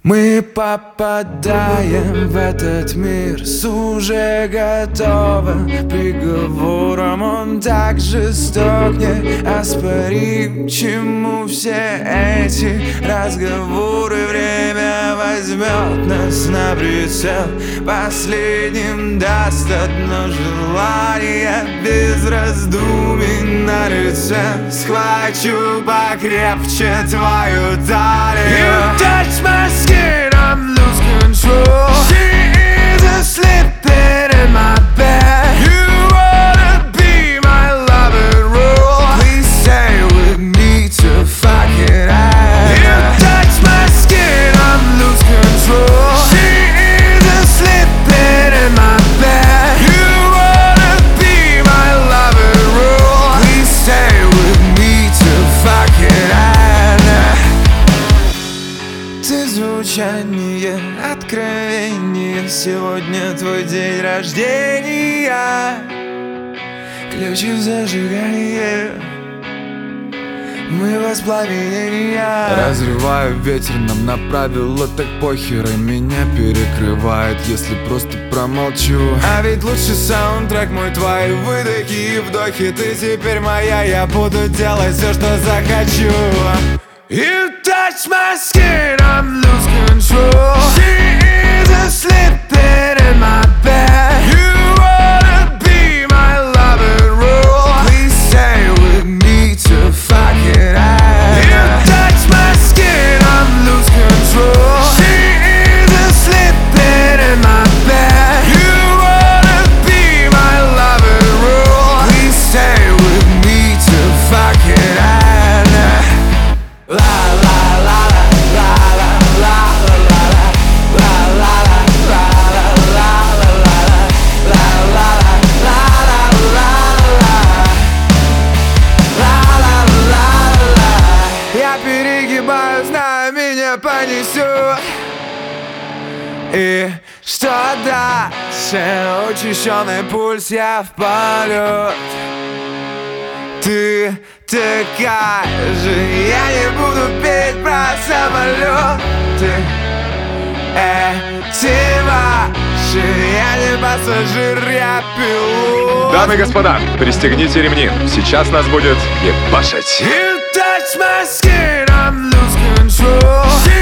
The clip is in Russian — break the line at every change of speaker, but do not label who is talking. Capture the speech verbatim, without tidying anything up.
Мы попадаем в этот мир с уже готовым приговором. Он так жесток, неоспорим. Чему все эти разговоры? Время возьмет нас на прицел. Последним даст одно желание, без раздумий на лице. Схвачу покрепче твою талию. You touch my skin, I'm lose control. She is asleep in my bed. You wanna be my love and rule. Please stay with me to fuck it out. You touch my skin, I'm lose control. She is asleep in my bed. You wanna be my love and rule. Please stay with me to fuck it out. Ты звучание, откровение. Сегодня твой день рождения. Ключи в зажигание. Мы воспламенения. Разрываю ветер, нам направило так похер. И меня перекрывает, если просто промолчу. А ведь лучший саундтрек мой, твои выдохи и вдохи. Ты теперь моя, я буду делать все, что захочу. You touch my skin, I'm lose control. She is asleep in my bed. You wanna be my love and rule. Please stay with me to fuck it out. You touch my skin, I'm lose control. She is asleep in my bed. You wanna be my love and rule. Please stay with me to fuck it out. La la la la la la la la la la la. Я перегибаю, знаю, меня понесет. И что дальше? Учащенный пульс, я в полет. Ты такая же, я не буду петь про самолеты. Эти ваши, я не пассажир, я пилот.
Дамы и господа, пристегните ремни. Сейчас нас будет ебашить.
You touch my skin, I'm lose control.